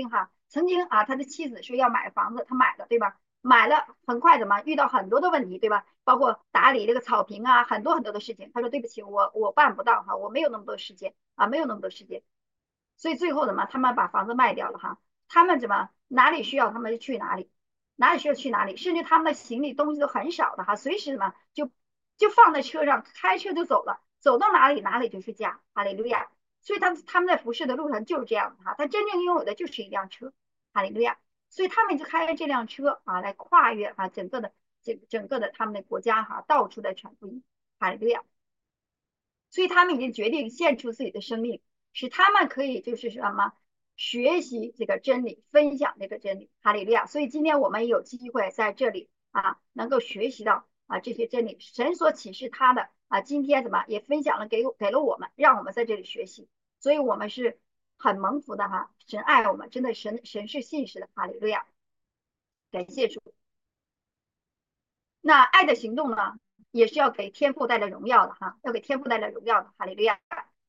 曾经啊，他的妻子说要买房子，他买了，对吧？买了，很快怎么遇到很多的问题，对吧？包括打理这个草坪啊，很多很多的事情。他说对不起，我办不到哈，我没有那么多时间啊，没有那么多时间。所以最后怎么，他们把房子卖掉了哈。他们怎么哪里需要他们就去哪里，哪里需要去哪里，甚至他们的行李东西都很少的哈，随时什么就放在车上，开车就走了，走到哪里哪里就是家，哈利路亚。所以他们在服侍的路上就是这样的哈，他真正拥有的就是一辆车，哈利路亚。所以他们就开着这辆车啊，来跨越啊整个的他们的国家哈，到处在传福音，哈利路亚。所以他们已经决定献出自己的生命，使他们可以就是什么学习这个真理，分享这个真理，哈利路亚。所以今天我们有机会在这里啊，能够学习到啊这些真理，神所启示他的啊，今天怎么也分享了给了我们，让我们在这里学习。所以我们是很蒙福的哈，神爱我们，真的神是信实的，哈利路亚，感谢主。那爱的行动呢，也是要给天父带来荣耀的哈，要给天父带来荣耀的，哈利路亚。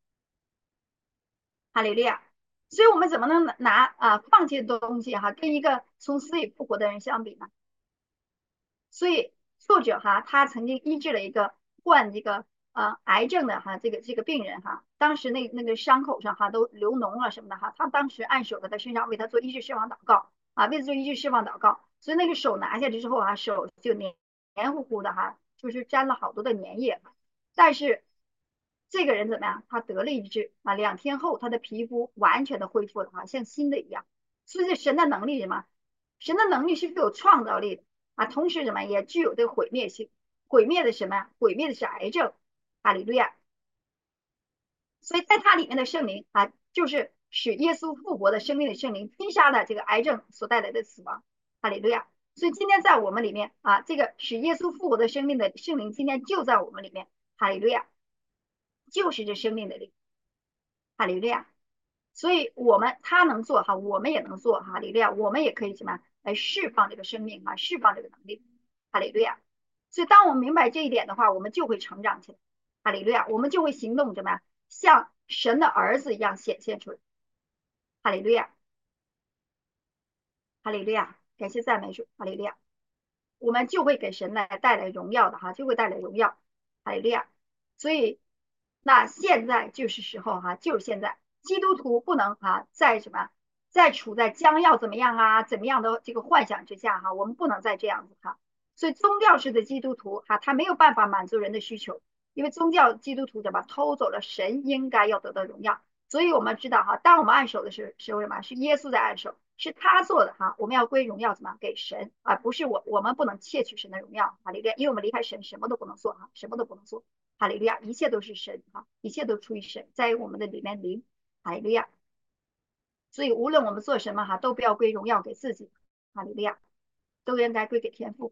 哈利路亚。所以我们怎么能拿放弃的东西哈，跟一个从死里复活的人相比呢？所以作者哈，他曾经医治了一个患这个癌症的哈这个病人哈，当时那个伤口上哈都流脓了什么的哈，他当时按手在他身上为他做医治释放祷告啊，为他做医治释放祷告，所以那个手拿下去之后啊，手就黏糊糊的哈，就是沾了好多的粘液，但是这个人怎么样？他得了医治啊，2天后他的皮肤完全的恢复了哈，像新的一样。所以神的能力什么？神的能力是具有创造力的啊，同时什么也具有这个毁灭性。毁灭的什么呀？毁灭的是癌症。哈利路亚。所以在它里面的圣灵啊，就是使耶稣复活的生命的圣灵击杀了这个癌症所带来的死亡。哈利路亚。所以今天在我们里面啊，这个使耶稣复活的生命的圣灵今天就在我们里面。哈利路亚。就是这生命的灵。哈利路亚。所以他能做哈，我们也能做哈利路亚，我们也可以什么来释放这个生命哈，释放这个能力，哈利路亚。所以当我们明白这一点的话，我们就会成长起来，哈利路亚，我们就会行动什么像神的儿子一样显现出来，哈利路亚，哈利路亚，感谢赞美主，哈利路亚，我们就会给神来带来荣耀的哈，就会带来荣耀，哈利路亚。所以那现在就是时候哈，就是现在，基督徒不能在什么，在处在将要怎么样啊，怎么样的这个幻想之下哈，我们不能再这样子哈。所以宗教式的基督徒哈，他没有办法满足人的需求，因为宗教基督徒怎么偷走了神应该要得到荣耀。所以我们知道哈，当我们按手的时候什么，是耶稣在按手，是他做的哈，我们要归荣耀怎么给神啊，不是我们不能窃取神的荣耀，哈利路亚，因为我们离开神什么都不能做哈，什么都不能做。哈利路亚，一切都是神哈，一切都出于神，在我们的里面灵，哈利路亚。所以无论我们做什么哈，都不要归荣耀给自己，哈利路亚，都应该归给天父。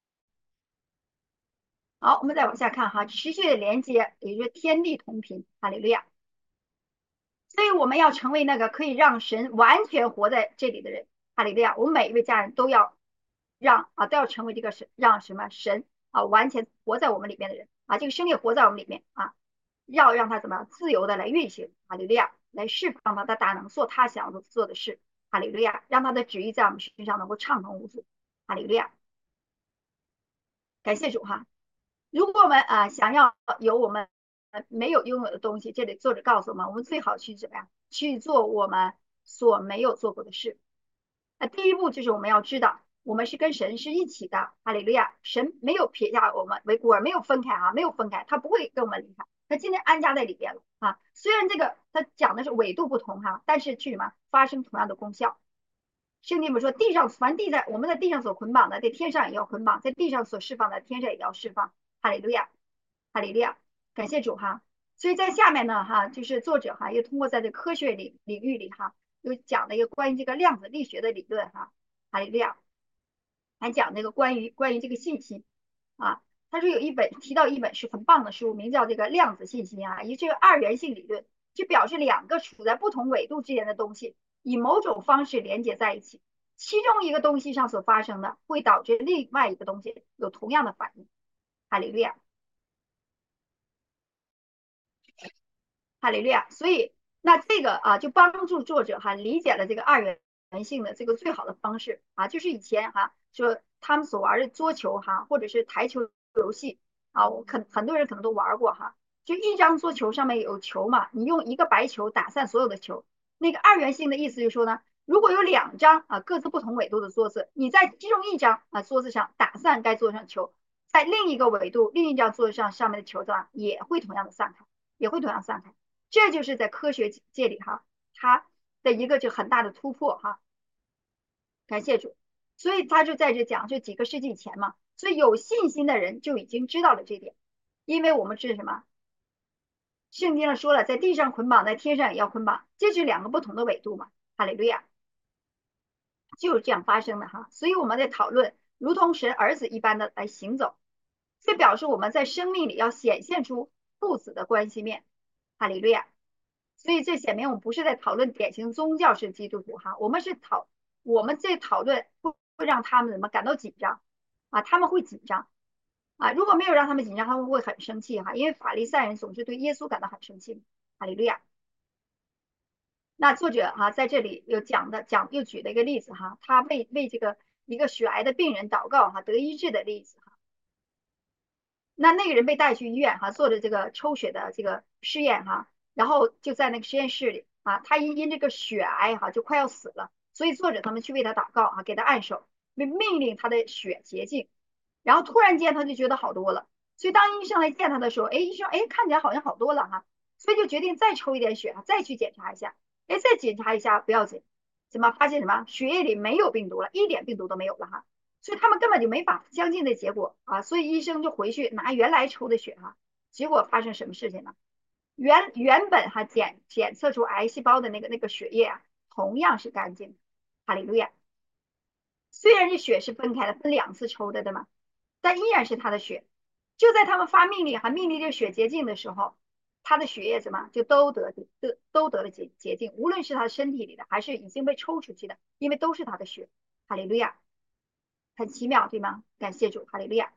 好，我们再往下看哈，持续的连接，也就是天地同频，哈利路亚。所以我们要成为那个可以让神完全活在这里的人，哈利路亚。我们每一位家人都要都要成为这个让什么神完全活在我们里面的人啊，这个生命活在我们里面啊，要让他怎么自由的来运行，哈利路亚，来释放他的大能，做他想要做的事，哈利路亚，让他的旨意在我们身上能够畅通无阻，哈利路亚。感谢主哈。如果我们想要有我们没有拥有的东西，这里作者告诉我们，我们最好去怎么样去做我们所没有做过的事。第一步就是我们要知道，我们是跟神是一起的，哈利路亚，神没有撇下我们为孤儿，没有分开没有分开，他不会跟我们离开，他今天安家在里边了啊。虽然这个他讲的是纬度不同哈，但是去什么发生同样的功效。圣经里面说，凡地在我们在地上所捆绑的，在天上也要捆绑；在地上所释放的，天上也要释放。哈利路亚，哈利路亚，感谢主哈。所以在下面呢就是作者又通过在这科学领域里又讲了一个关于这个量子力学的理论哈利路亚，还讲这个关于这个信息他说提到一本是很棒的书，名叫这个量子信息以这个二元性理论，就表示两个处在不同纬度之间的东西以某种方式连接在一起，其中一个东西上所发生的会导致另外一个东西有同样的反应。哈利路亚，哈利路亚。所以那这个就帮助作者理解了这个二元性的这个最好的方式啊，就是以前说他们所玩的桌球或者是台球游戏我很多人可能都玩过就一张桌球上面有球嘛，你用一个白球打散所有的球。那个二元性的意思就是说呢，如果有两张各自不同纬度的桌子，你在其中一张桌子上打散该桌上球，在另一个纬度另一张桌子上面的球也会同样的散开，也会同样散开。这就是在科学界里它的一个就很大的突破感谢主。所以他就在这讲，就几个世纪以前嘛，所以有信心的人就已经知道了这点，因为我们知什么？圣经上说了，在地上捆绑，在天上也要捆绑，这是两个不同的纬度嘛。哈利路亚，就是这样发生的所以我们在讨论，如同神儿子一般的来行走，这表示我们在生命里要显现出父子的关系面。哈利路亚。所以这显明我们不是在讨论典型宗教式基督徒我们在讨论会让他们怎么感到紧张他们会紧张如果没有让他们紧张，他们会很生气因为法利赛人总是对耶稣感到很生气。哈利路亚。那作者在这里又举了一个例子他为这个一个血癌的病人祷告得医治的例子那个人被带去医院做的这个抽血的这个试验然后就在那个实验室里他因这个血癌就快要死了，所以作者他们去为他祷告给他按手，命令他的血洁净，然后突然间他就觉得好多了，所以当医生来见他的时候，医生看起来好像好多了所以就决定再抽一点血再去检查一下，再检查一下不要紧，怎么发现什么血液里没有病毒了，一点病毒都没有了所以他们根本就没法相信的结果所以医生就回去拿原来抽的血结果发生什么事情呢？原本检测出癌细胞的那个血液同样是干净的。哈利路亚。虽然这血是分开的，分两次抽的，对吗？但依然是他的血。就在他们发命令命令这个血洁净的时候，他的血液怎么就都得了洁净，无论是他身体里的还是已经被抽出去的，因为都是他的血。哈利路亚。很奇妙，对吗？感谢主。哈利路亚。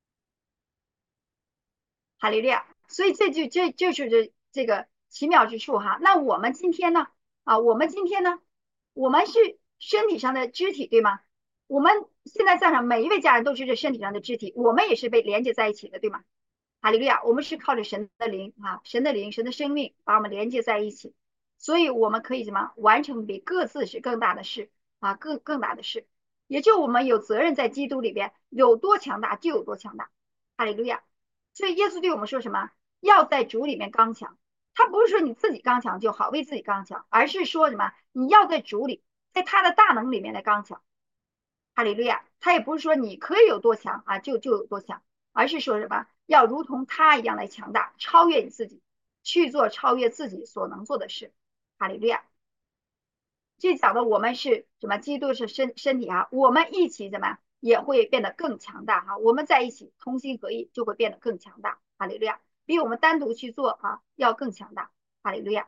哈利路亚。所以这就是这个奇妙之处那我们今天呢我们今天呢，我们是身体上的肢体，对吗？我们现在在场每一位家人都是这身体上的肢体，我们也是被连接在一起的，对吗？哈利路亚。我们是靠着神的灵神的灵，神的生命把我们连接在一起，所以我们可以什么完成比各自是更大的事更大的事，也就我们有责任在基督里边有多强大就有多强大。哈利路亚。所以耶稣对我们说什么？要在主里面刚强。他不是说你自己刚强就好，为自己刚强，而是说什么？你要在主里，在他的大能里面来刚强。哈利路亚。他也不是说你可以有多强就有多强，而是说什么？要如同他一样来强大，超越你自己，去做超越自己所能做的事。哈利路亚。这讲的我们是什么？基督是身体我们一起怎么也会变得更强大我们在一起同心合意就会变得更强大。哈利路亚。比我们单独去做要更强大。哈利路亚。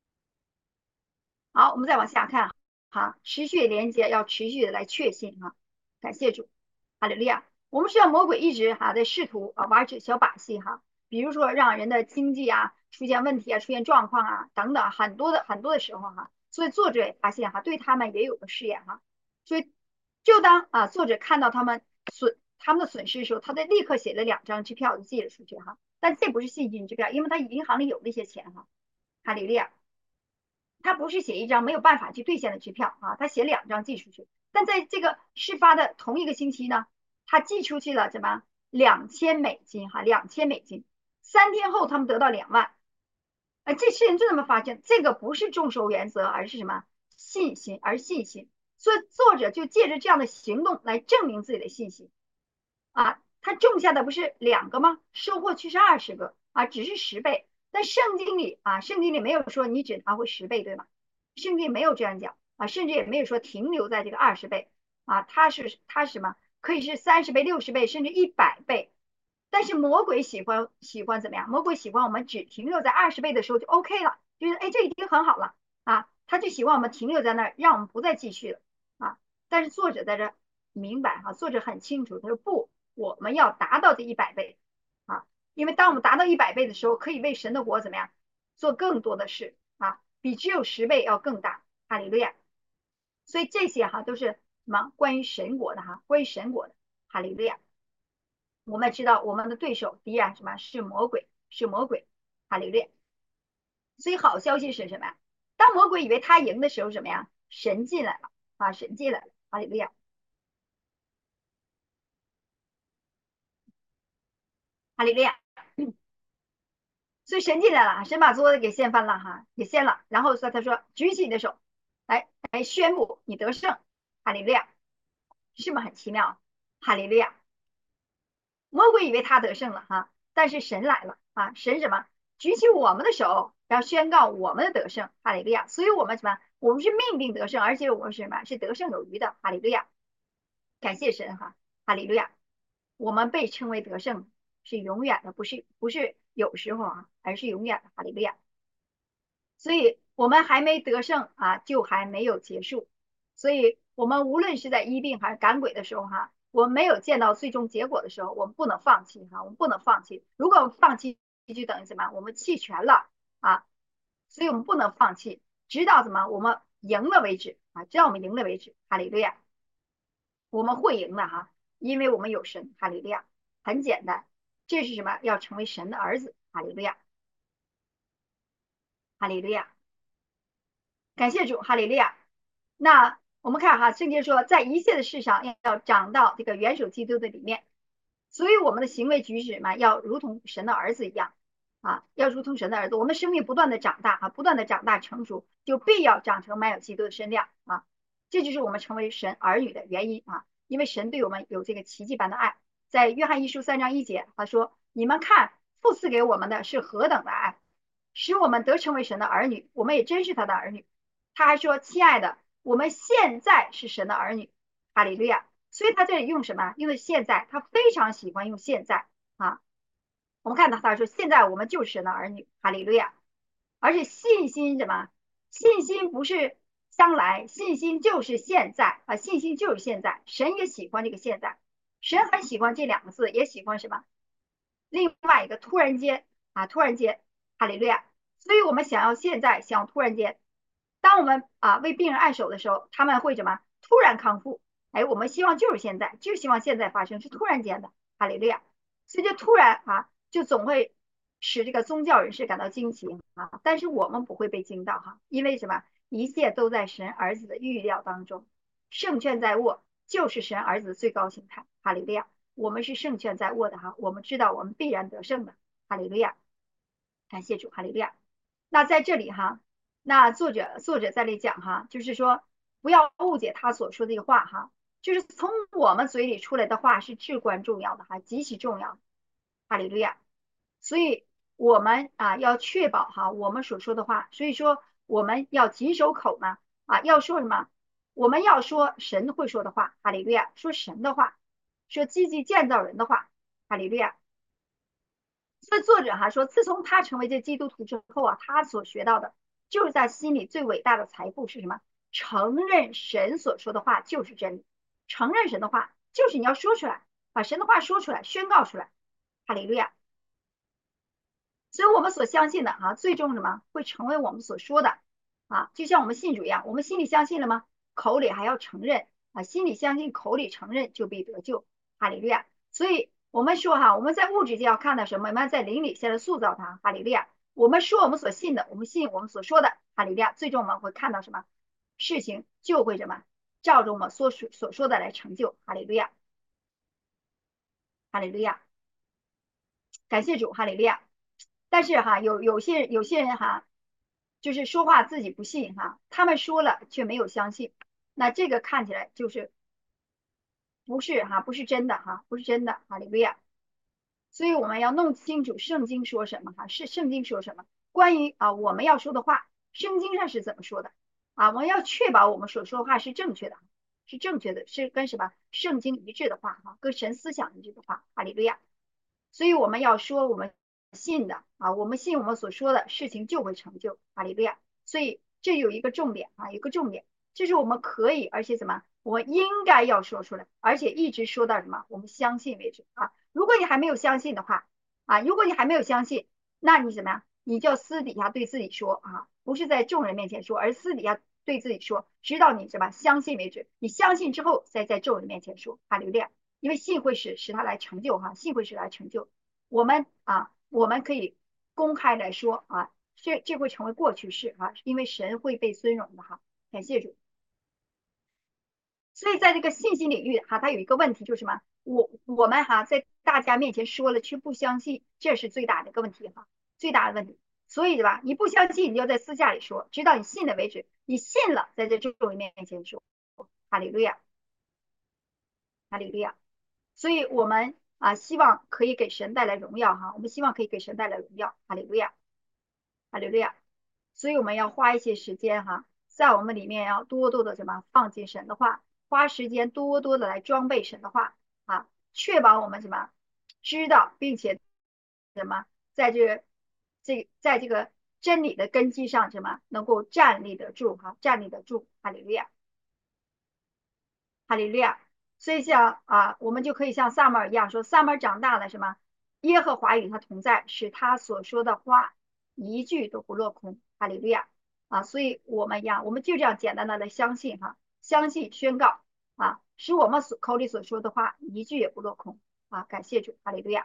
好，我们再往下看持续连接要持续的来确信感谢主。哈利路亚。我们知道魔鬼一直在试图玩这小把戏比如说让人的经济出现问题出现状况等等很多的时候所以作者也发现对他们也有个试验所以就当作者看到他们的损失的时候，他就立刻写了2张支票就寄了出去但这不是信金支票，因为他银行里有那些钱哈利路亚。他不是写一张没有办法去兑现的支票他写2张寄出去。但在这个事发的同一个星期呢，他寄出去了什么$2000$2000。3天后他们得到2万。这事情就这么发生，这个不是众筹原则，而是什么信心？信心。所以作者就借着这样的行动来证明自己的信心他种下的不是2个吗？收获却是20个只是10倍。但圣经里没有说你只拿回10倍，对吗？圣经没有这样讲甚至也没有说停留在这个20倍它是什么？可以是30倍、60倍，甚至100倍。但是魔鬼喜欢怎么样？魔鬼喜欢我们只停留在20倍的时候就 OK 了，就是这已经很好了他就希望我们停留在那儿，让我们不再继续了但是作者在这明白作者很清楚，他说不，我们要达到这100倍因为当我们达到100倍的时候，可以为神的国怎么样做更多的事比只有10倍要更大。哈利路亚。 所以这些哈都是什么关于神国的哈，关于神国的。哈利路亚。我们知道我们的对手敌人什么是魔鬼，是魔鬼。哈利路亚。所以好消息是什么呀？当魔鬼以为他赢的时候，什么呀？神进来了啊，神进来了。哈利路亚。哈利路亚。所以神进来了，神把桌子给掀翻了哈，给掀了。然后说他说举起你的手，来宣布你得胜。哈利路亚。是不是很奇妙？哈利路亚。魔鬼以为他得胜了哈，但是神来了啊！神什么？举起我们的手，然后宣告我们的得胜。哈利路亚！所以我们什么？我们是命定得胜，而且我们是什么？是得胜有余的。哈利路亚！感谢神哈！哈利路亚！我们被称为得胜是永远的，不是有时候啊，而是永远的。哈利路亚！所以我们还没得胜啊，就还没有结束。所以我们无论是在医病还是赶鬼的时候哈，我们没有见到最终结果的时候，我们不能放弃哈，我们不能放弃。如果我们放弃，就等于什么？我们弃权了啊！所以我们不能放弃，直到什么？我们赢了为止啊！直到我们赢了为止。哈利路亚！我们会赢的哈，因为我们有神。哈利路亚！很简单，这是什么？要成为神的儿子。哈利路亚！哈利路亚！感谢主。哈利路亚！那我们看哈，圣经说，在一切的事上要长到这个元首基督的里面，所以我们的行为举止嘛，要如同神的儿子一样啊，要如同神的儿子。我们生命不断的长大啊，不断的长大成熟，就必要长成满有基督的身量啊。这就是我们成为神儿女的原因啊，因为神对我们有这个奇迹般的爱。在约翰一书3章1节，他说：你们看父赐给我们的是何等的爱，使我们得成为神的儿女，我们也真是他的儿女。他还说：亲爱的，我们现在是神的儿女。哈利路亚。所以他这里用什么？用的现在，他非常喜欢用现在啊。我们看到他说现在我们就是神的儿女。哈利路亚。而且信心什么？信心不是将来，信心就是现在啊，信心就是现在。神也喜欢这个现在，神很喜欢这2个字，也喜欢什么？另外一个突然间啊，突然间。哈利路亚。所以我们想要现在，想要突然间。当我们为病人按手的时候，他们会什么？突然康复。哎，我们希望就是现在，就希望现在发生，是突然间的。哈利路亚。所以就突然就总会使这个宗教人士感到惊奇啊。但是我们不会被惊到哈，因为什么？一切都在神儿子的预料当中，胜券在握，就是神儿子的最高形态。哈利路亚。我们是胜券在握的哈，我们知道我们必然得胜的。哈利路亚。感谢主。哈利路亚。那在这里哈，那作者在这里讲哈，就是说不要误解他所说的话哈，就是从我们嘴里出来的话是至关重要的哈，极其重要。哈利路亚。所以我们要确保哈我们所说的话，所以说我们要谨守口呢要说什么？我们要说神会说的话。哈利路亚。说神的话，说积极建造人的话。哈利路亚。所以作者说，自从他成为这基督徒之后他所学到的就是在心里最伟大的财富是什么？承认神所说的话就是真理，承认神的话就是你要说出来，把神的话说出来，宣告出来。哈利路亚。所以我们所相信的最终什么会成为我们所说的就像我们信主一样，我们心里相信了吗？口里还要承认心里相信，口里承认就必得救。哈利路亚。所以我们说我们在物质界要看到什么？我们要在灵里先来塑造它。哈利路亚。我们说我们所信的，我们信我们所说的。哈利路亚。最终我们会看到什么？事情就会什么？照着我们所说的来成就。哈利路亚。哈利路亚。感谢主。哈利路亚。但是有些人就是说话自己不信他们说了却没有相信，那这个看起来就是不是真的不是真的。哈利路亚。所以我们要弄清楚圣经说什么是圣经说什么，关于我们要说的话，圣经上是怎么说的我们要确保我们所说的话是正确的，是正确的，是跟什么圣经一致的话跟神思想一致的话。哈利路亚。所以我们要说我们信的我们信我们所说的事情就会成就。哈利路亚。所以这有一个重点有一个重点，就是我们可以，而且怎么，我们应该要说出来，而且一直说到什么，我们相信为止如果你还没有相信的话如果你还没有相信，那你怎么样？你就私底下对自己说不是在众人面前说，而私底下对自己说，直到你什么相信为止。你相信之后，再在众人面前说哈利路亚，因为信会使他来成就哈，信会使他来成就。我们可以公开来说啊，这会成为过去式啊，因为神会被尊荣的哈，感谢主。所以在这个信心领域哈，它有一个问题就是什么？我们哈在大家面前说了却不相信，这是最大的一个问题哈，最大的问题。所以对吧？你不相信，你就在私下里说，直到你信了为止。你信了，在这众人面前说，哈利路亚，哈利路亚。所以我们希望可以给神带来荣耀哈，我们希望可以给神带来荣耀，哈利路亚，哈利路亚。所以我们要花一些时间哈，在我们里面要多多的什么放进神的话，花时间多多的来装备神的话啊，确保我们什么知道，并且什么在在这个真理的根基上什么能够站立得住哈，站立得住，哈利路亚，哈利路亚。所以像我们就可以像撒母耳一样说，撒母耳长大了什么？耶和华与他同在，使他所说的话一句都不落空。哈利路亚所以我们一样，我们就这样简单的来相信哈，相信宣告使我们口里所说的话一句也不落空感谢主，哈利路亚，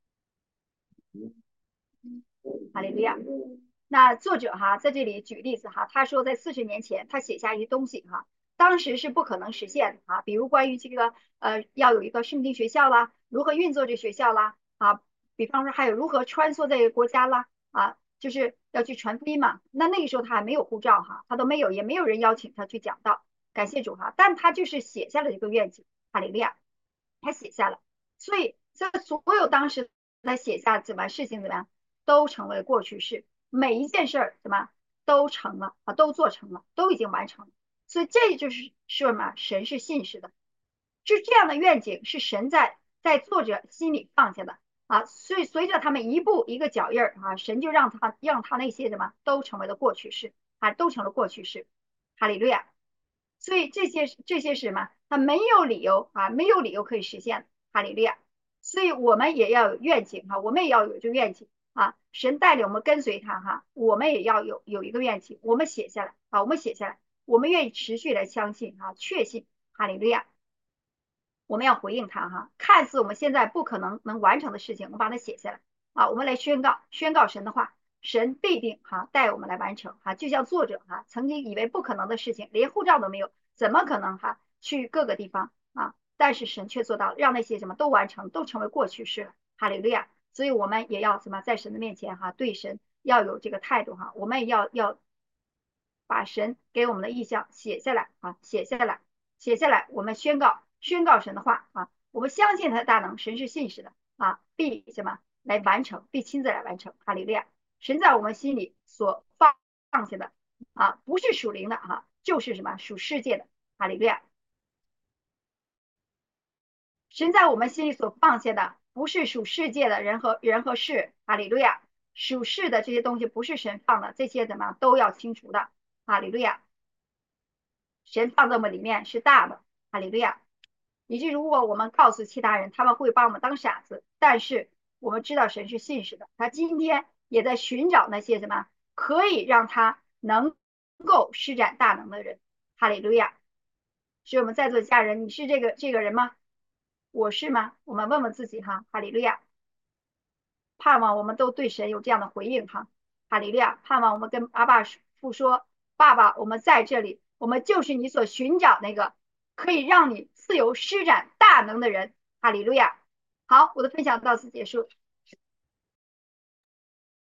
哈利路亚。那作者哈在这里举例子哈，他说在40年前他写下一些东西哈，当时是不可能实现的比如关于这个要有一个圣经学校啦，如何运作这学校啦比方说还有如何穿梭这个国家啦就是要去传福音嘛。那个时候他还没有护照哈，他都没有，也没有人邀请他去讲道，感谢主哈。但他就是写下了这个愿景，哈利路亚，他写下了。所以在所有当时他写下怎么事情怎么样，都成为过去式。每一件事儿怎么都成了都做成了，都已经完成了。所以这就是说嘛，神是信实的，就这样的愿景是神在作者心里放下的所以随着他们一步一个脚印神就让他那些什么都成为了过去式都成了过去式，哈利路亚。所以这些是什么？他没有理由没有理由可以实现，哈利路亚。所以我们也要有愿景我们也要有这个愿景神带领我们跟随他我们也要有一个愿景，我们写下来我们写下来，我们愿意持续来相信确信，哈利路亚。我们要回应他看似我们现在不可能完成的事情，我们把它写下来我们来宣告神的话，神必定带我们来完成就像作者曾经以为不可能的事情，连护照都没有，怎么可能去各个地方但是神却做到了，让那些什么都完成，都成为过去式了，哈利路亚。所以我们也要什么，在神的面前对神要有这个态度我们也要把神给我们的意向写下来写下来，我们宣告神的话我们相信他的大能，神是信实的必什么来完成，必亲自来完成，哈利路亚。神在我们心里所放下的不是属灵的就是什么属世界的，哈利路亚。神在我们心里所放下的不是属世界的人和事，哈利路亚。属世的这些东西不是神放的，这些怎么都要清除的，哈利路亚。神放在我们里面是大的，哈利路亚。以及如果我们告诉其他人，他们会把我们当傻子，但是我们知道神是信实的，他今天也在寻找那些什么可以让他能够施展大能的人，哈利路亚。是我们在座的家人，你是这个人吗？我是吗？我们问问自己哈利路亚。盼望我们都对神有这样的回应哈利路亚。盼望我们跟阿爸父说，爸爸，我们在这里，我们就是你所寻找那个可以让你自由施展大能的人，哈利路亚。好，我的分享到此结束。